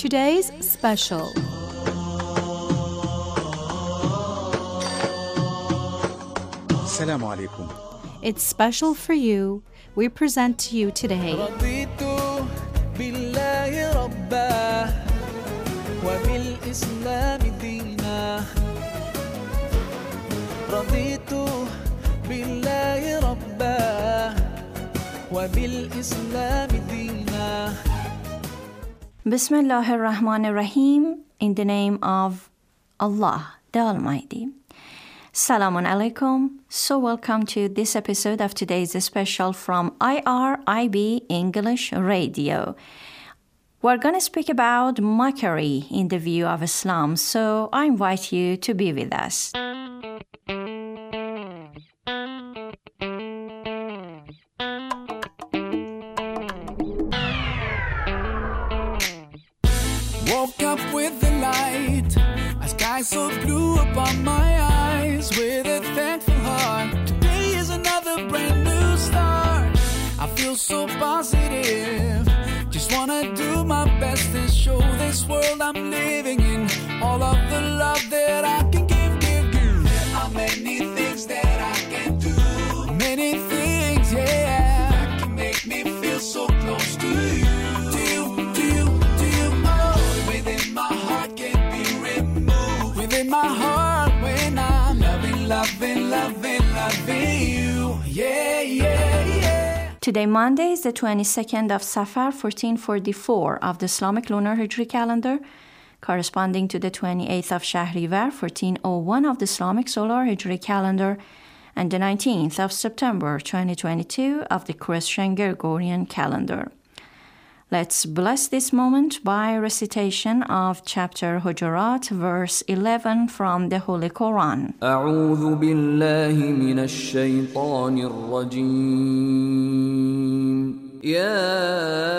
today's special. Assalamu alaikum. It's special for you. We present to you today رضيت بالله ربا وبالإسلام دينا رضيت بالله ربا وبالإسلام دينا Bismillah ar-Rahman ar-Rahim, in the name of Allah, the Almighty. Salamun alaikum. So welcome to this episode of today's special from IRIB English Radio. We're going to speak about mockery in the view of Islam, so I invite you to be with us. Woke up with the light, a sky so blue upon my eyes. With a thankful heart, today is another brand new start. I feel so positive, just wanna do my best and show this world I'm living in all of the love that I can give. There are many things that I can do, many things, yeah, that can make me feel so close to you. In my heart when I'm loving you. Yeah. Today, Monday, is the 22nd of Safar, 1444 of the Islamic lunar Hijri calendar, corresponding to the 28th of Shahrivar, 1401 of the Islamic solar Hijri calendar, and the 19th of September, 2022 of the Christian Gregorian calendar. Let's bless this moment by recitation of chapter Hujurat, verse 11 from the Holy Quran. أعوذ بالله من الشيطان الرجيم يا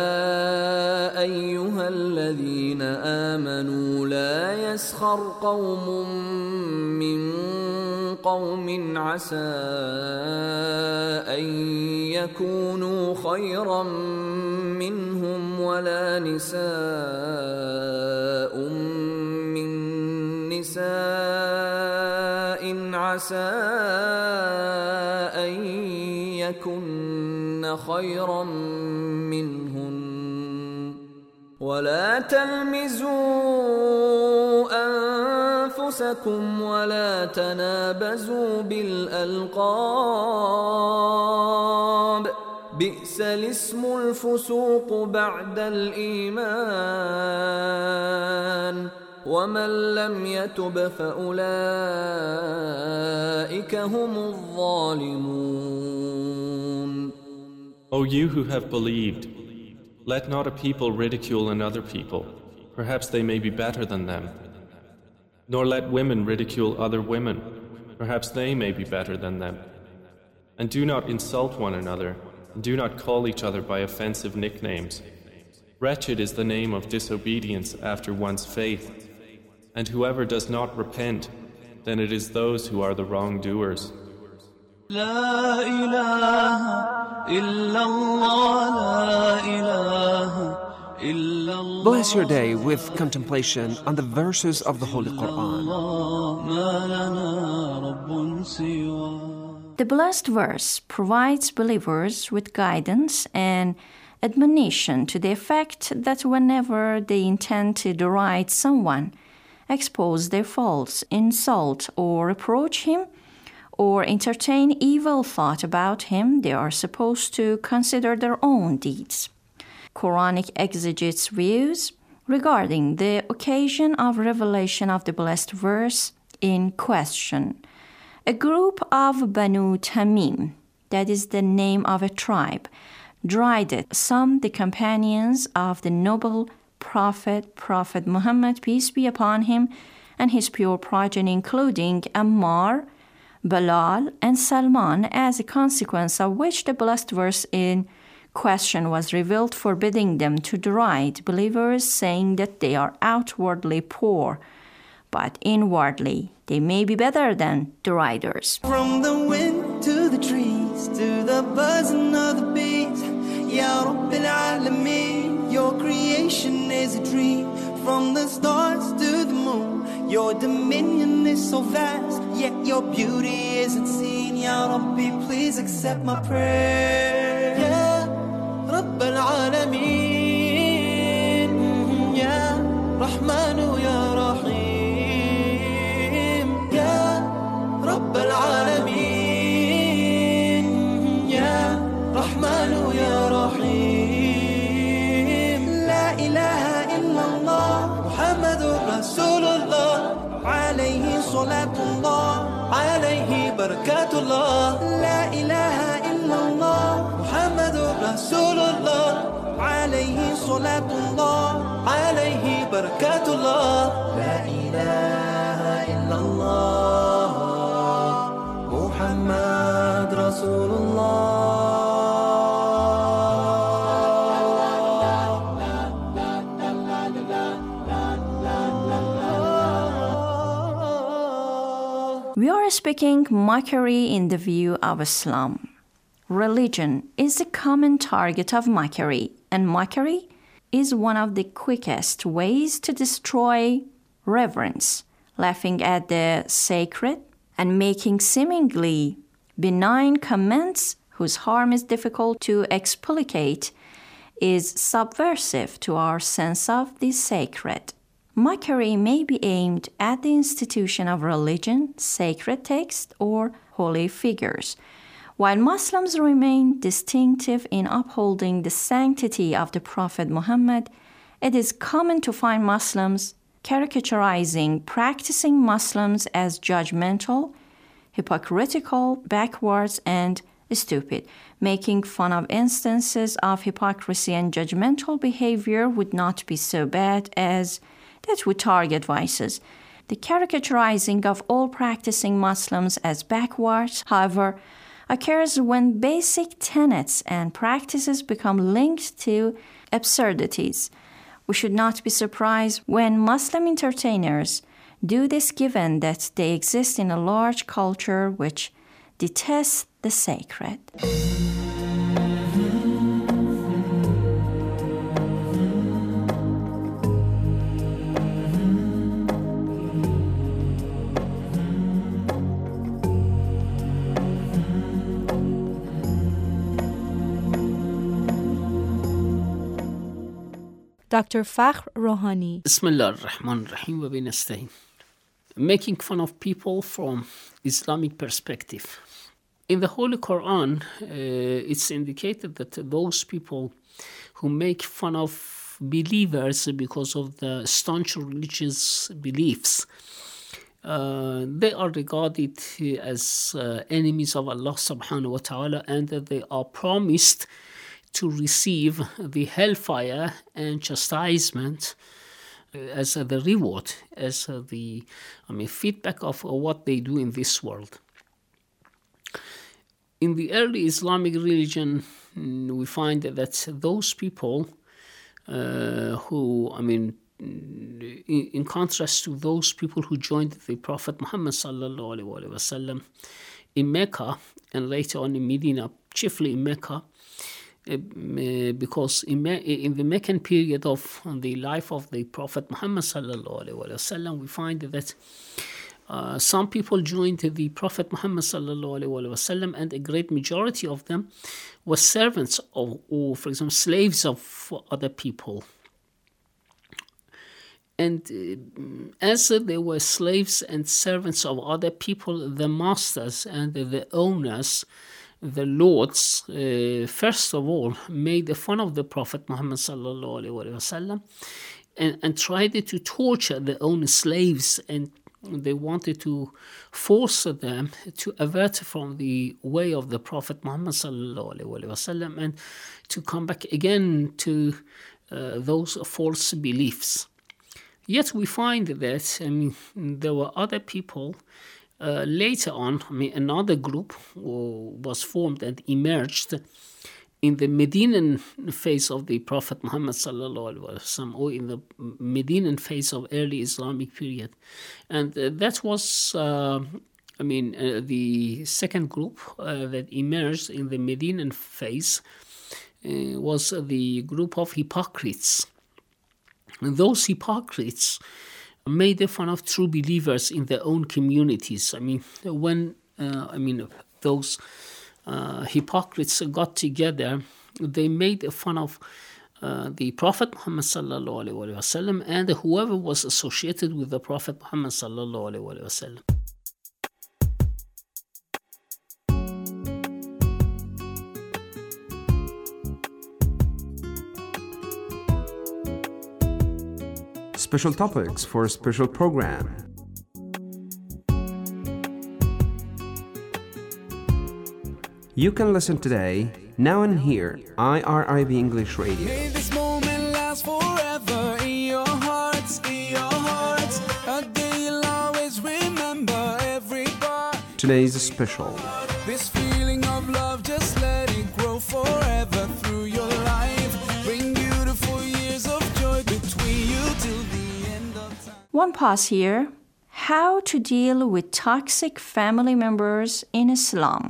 أيها الذين آمنوا لا يسخر قوم من قوم عسى أن يكونوا خيرا منهم ولا نساء من نساء عسى أن يكن خيرا منهن ولا تلمزوا أنفسكم ولا تنابزوا بالألقاب بئس الاسم الفسوق بعد الإيمان ومن لم يتب فأولئك هم الظالمون. O you who have believed, let not a people ridicule another people, perhaps they may be better than them. Nor let women ridicule other women, perhaps they may be better than them. And do not insult one another, and do not call each other by offensive nicknames. Wretched is the name of disobedience after one's faith, and whoever does not repent, then it is those who are the wrongdoers. La ilaha illallah, la ilaha illallah. Bless your day with contemplation on the verses of the Holy Quran. The blessed verse provides believers with guidance and admonition to the effect that whenever they intend to deride someone, expose their faults, insult or reproach him, or entertain evil thought about him, they are supposed to consider their own deeds. Quranic exegetes' views regarding the occasion of revelation of the blessed verse in question. A group of Banu Tamim, that is the name of a tribe, derided some the companions of the noble Prophet Muhammad, peace be upon him, and his pure progeny, including Ammar, Bilal, and Salman, as a consequence of which the blessed verse in question was revealed, forbidding them to deride believers, saying that they are outwardly poor, but inwardly they may be better than deriders. From the wind to the trees, to the buzzing of the bees, Ya Rabbil Alameen, your creation is a dream. from the stars to the moon. Your dominion is so vast, yet your beauty isn't seen. Ya Rabbi, please accept my prayer. Ya Rabb al-Alameen, Ya Rahmanu Ya Rahim, Ya Rabb al-Alameen, Ya Rahmanu Ya Rahim. La ilaha illallah Muhammadur Rasulullah, alayhi salatullah, alayhi barakatullah. La ilaha illallah Muhammadur Rasulullah, alayhi salatullah, alayhi barakatullah. La ilaha illallah Muhammad Rasulullah. We are speaking mockery in the view of Islam. Religion is the common target of mockery, and mockery is one of the quickest ways to destroy reverence. Laughing at the sacred and making seemingly benign comments whose harm is difficult to explicate is subversive to our sense of the sacred. Mockery may be aimed at the institution of religion, sacred texts, or holy figures. While Muslims remain distinctive in upholding the sanctity of the Prophet Muhammad, it is common to find Muslims caricaturizing practicing Muslims as judgmental, hypocritical, backwards, and stupid. Making fun of instances of hypocrisy and judgmental behavior would not be so bad as that would target vices. The caricaturizing of all practicing Muslims as backwards, however, occurs when basic tenets and practices become linked to absurdities. We should not be surprised when Muslim entertainers do this, given that they exist in a large culture which detests the sacred. Dr. Fakhr Rohani. Bismillah ar-Rahman ar-Rahim wa binasta'in. Making fun of people from Islamic perspective. In the Holy Quran, it's indicated that those people who make fun of believers because of the staunch religious beliefs, they are regarded as enemies of Allah subhanahu wa ta'ala, and that they are promised to receive the hellfire and chastisement as the reward, as the feedback of what they do in this world. In the early Islamic religion, we find that those people who, in contrast to those people who joined the Prophet Muhammad sallallahu alaihi wasallam in Mecca and later on in Medina, chiefly in Mecca, because in the Meccan period of the life of the Prophet Muhammad sallallahu alaihi wasallam, we find that some people joined the Prophet Muhammad sallallahu alaihi wasallam, and a great majority of them were servants of, or for example, slaves of other people. And as they were slaves and servants of other people, the masters and the owners, the lords, first of all, made fun of the Prophet Muhammad sallallahu alaihi wasallam and tried to torture their own slaves, and they wanted to force them to avert from the way of the Prophet Muhammad sallallahu alaihi wasallam and to come back again to those false beliefs. Yet we find that there were other people. Later on, another group was formed and emerged in the Medinan phase of the Prophet Muhammad sallallahu alaihi wasallam, or in the Medinan phase of early Islamic period, and that was, the second group that emerged in the Medinan phase was the group of hypocrites. those hypocrites made fun of true believers in their own communities. When those hypocrites got together, they made fun of the Prophet Muhammad sallallahu alaihi wasallam and whoever was associated with the Prophet Muhammad sallallahu alaihi wasallam. Special topics for a special program. You can listen today, now and here, IRIB English Radio. May this moment last forever in your hearts, a day you'll always remember every part. Today's special. This feeling of love, just let it grow forever through your life. Bring beautiful years of joy between you till the end of time. One pause here. How to deal with toxic family members in Islam.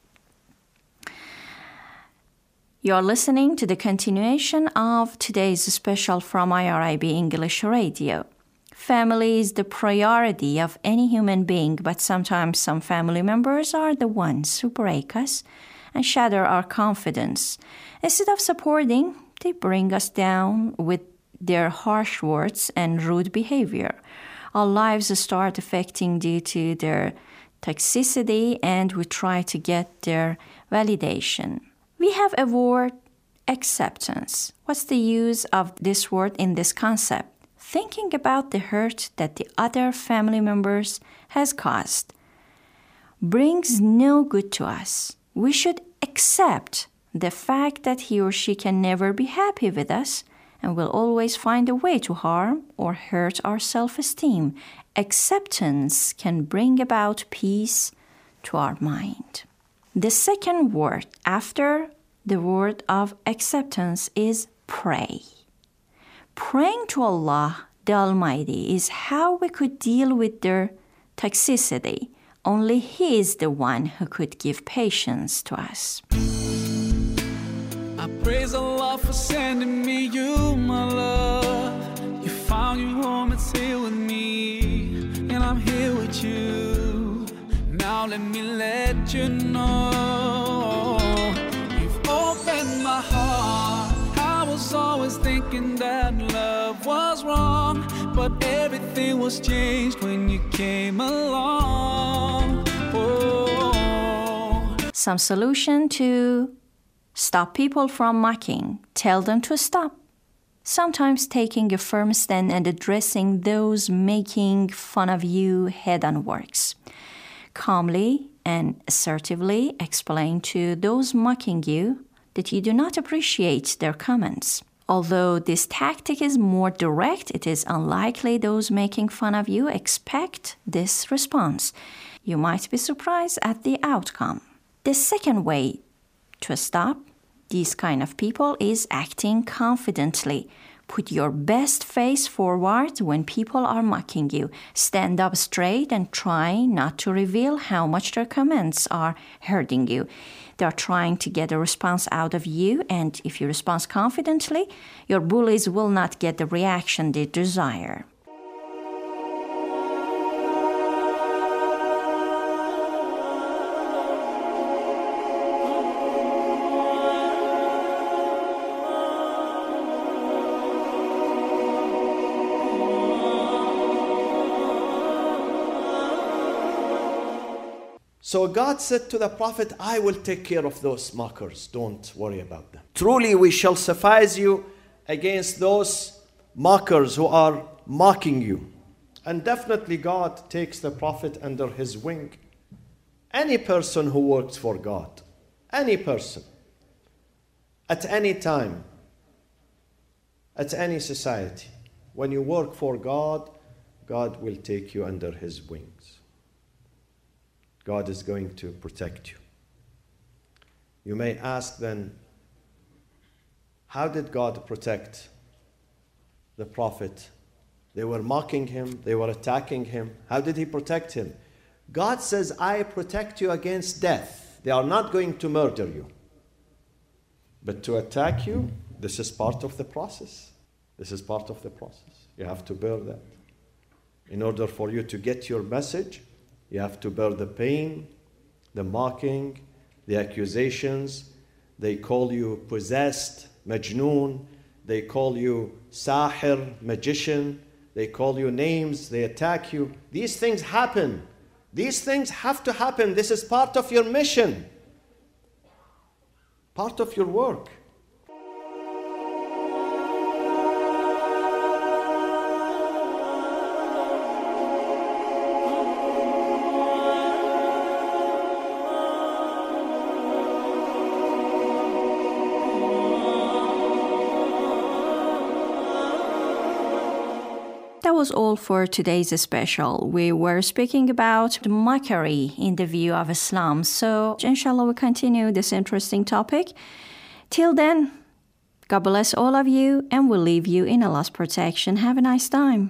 You're listening to the continuation of today's special from IRIB English Radio. Family is the priority of any human being, but sometimes some family members are the ones who break us and shatter our confidence. Instead of supporting, they bring us down with their harsh words and rude behavior. Our lives start affecting due to their toxicity, and we try to get their validation. We have a word, acceptance. What's the use of this word in this concept? Thinking about the hurt that the other family members has caused brings no good to us. We should accept the fact that he or she can never be happy with us and will always find a way to harm or hurt our self-esteem. Acceptance can bring about peace to our mind. The second word after the word of acceptance is pray. Praying to Allah, the Almighty, is how we could deal with their toxicity. Only He is the one who could give patience to us. I praise Allah for sending me you, my love. You found your home, it's here with me, and I'm here with you. Now let me let you know, you've opened my heart. I was always thinking that love was wrong, but everything was changed when you came along. Oh. Some solution to stop people from mocking. Tell them to stop. Sometimes taking a firm stand and addressing those making fun of you head-on works. Calmly and assertively explain to those mocking you that you do not appreciate their comments. Although this tactic is more direct, it is unlikely those making fun of you expect this response. You might be surprised at the outcome. The second way to stop these kind of people is acting confidently. Put your best face forward when people are mocking you. Stand up straight and try not to reveal how much their comments are hurting you. They are trying to get a response out of you, and if you respond confidently, your bullies will not get the reaction they desire. So God said to the Prophet, I will take care of those mockers. Don't worry about them. Truly we shall suffice you against those mockers who are mocking you. And definitely God takes the Prophet under his wing. Any person who works for God, any person, at any time, at any society, when you work for God, God will take you under his wings. God is going to protect you. You may ask then, how did God protect the Prophet? They were mocking him, they were attacking him. How did he protect him? God says, I protect you against death. They are not going to murder you. But to attack you, this is part of the process. This is part of the process. You have to bear that. In order for you to get your message, you have to bear the pain, the mocking, the accusations. They call you possessed, majnoon. They call you sahir, magician. They call you names. They attack you. These things happen. These things have to happen. This is part of your mission, part of your work. That was all for today's special. We were speaking about the mockery in the view of Islam. So, inshallah, we'll continue this interesting topic. Till then, God bless all of you, and we'll leave you in Allah's protection. Have a nice time.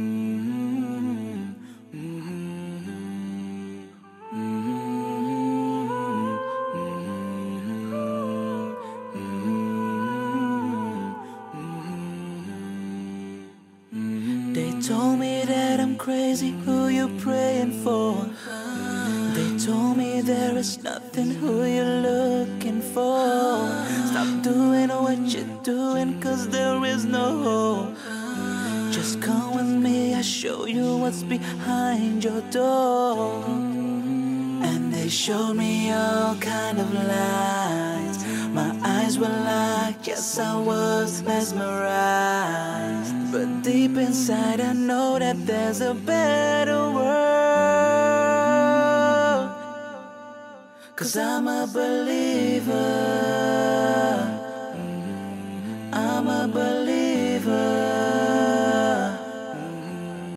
Told me that I'm crazy, who you praying for? They told me there is nothing, who you looking for? Stop doing what you're doing, cause there is no hope. Just come with me, I'll show you what's behind your door. And they showed me all kind of lies. My eyes were locked, yes I was mesmerized. But deep inside I know that there's a better world. Cause I'm a believer.